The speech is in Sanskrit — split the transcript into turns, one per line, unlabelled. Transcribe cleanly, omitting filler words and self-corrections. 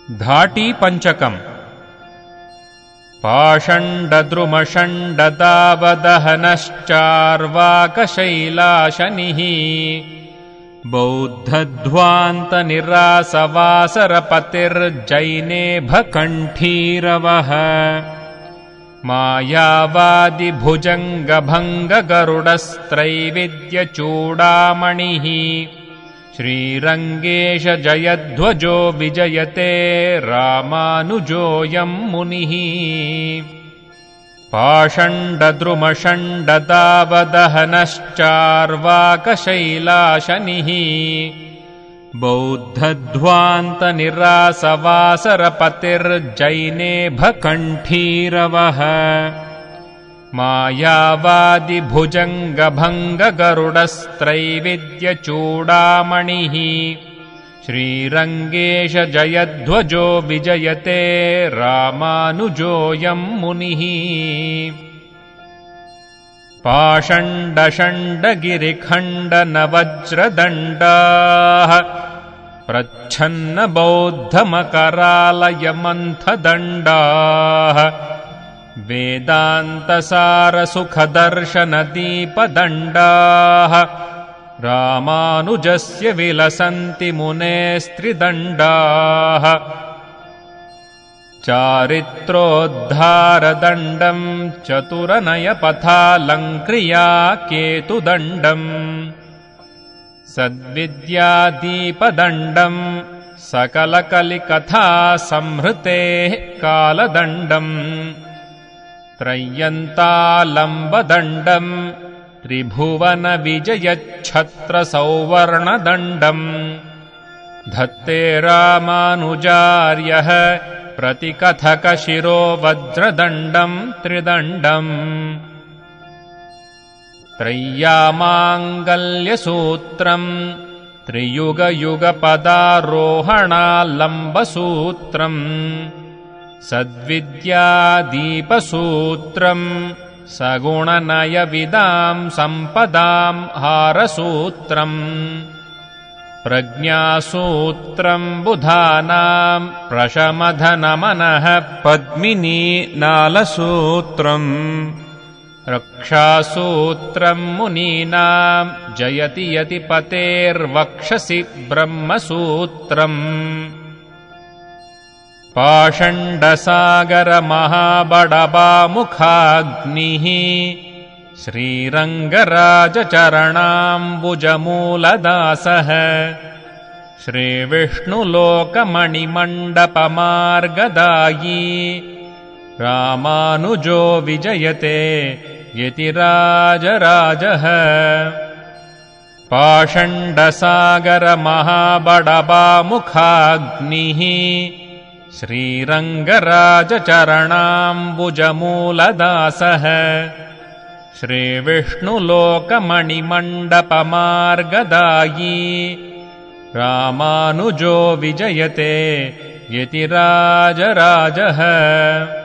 धाटीपञ्चकम्। पाषण्डद्रुमषण्डदावदहनश्चार्वाकशैलाशनिः बौद्धध्वान्तनिरासवासरपतिर्जैनेभकण्ठीरवः मायावादिभुजङ्गभङ्गगरुडस्त्रैविद्यचूडामणिः श्रीरङ्गेश जयध्वजो विजयते रामानुजोऽयं मुनिः। पाषण्डद्रुमषण्डदावदहनश्चार्वाकशैलाशनिः बौद्धध्वान्तनिरासवासरपतिर्जैनेभकण्ठीरवः मायावादिभुजङ्गभङ्गगरुडस्त्रैविद्यचूडामणिः श्रीरङ्गेश जयध्वजो विजयते रामानुजोऽयं मुनिः। पाषण्डषण्डगिरिखण्डनवज्रदण्डाः प्रच्छन्नबौद्धमकरालयमन्थदण्डाः वेदान्तसारसुखदर्शनदीपदण्डाः रामानुजस्य विलसन्ति मुनेस्त्रिदण्डाः चारित्रोद्धारदण्डम् चतुरनयपथालङ्क्रिया केतुदण्डम् सद्विद्यादीपदण्डम् सकलकलिकथा संहृतेः कालदण्डम् त्रय्यन्तालम्बदण्डम् त्रिभुवनविजयच्छत्रसौवर्णदण्डम् धत्ते रामानुजार्यः प्रतिकथकशिरोवज्रदण्डम् त्रिदण्डम् त्रय्यामाङ्गल्यसूत्रम् त्रियुगयुगपदारोहणालम्बसूत्रम् सद्विद्यादीपसूत्रम् सगुणनयविदाम् सम्पदाम् हारसूत्रम् प्रज्ञासूत्रम् बुधानाम् प्रशमधनमनः पद्मिनीनालसूत्रम् रक्षासूत्रम् मुनीनाम् जयति यतिपतेर्वक्षसि ब्रह्मसूत्रम् पाषण्डसागरमहाबडबामुखाग्निः श्रीरङ्गराजचरणाम्बुजमूलदासः श्रीविष्णुलोकमणिमण्डपमार्गदायी रामानुजो विजयते यतिराजराजः। पाषण्डसागरमहाबडबामुखाग्निः श्रीरङ्गराजचरणाम्बुजमूलदासः श्रीविष्णुलोकमणिमण्डपमार्गदायी रामानुजो विजयते यतिराजराजः।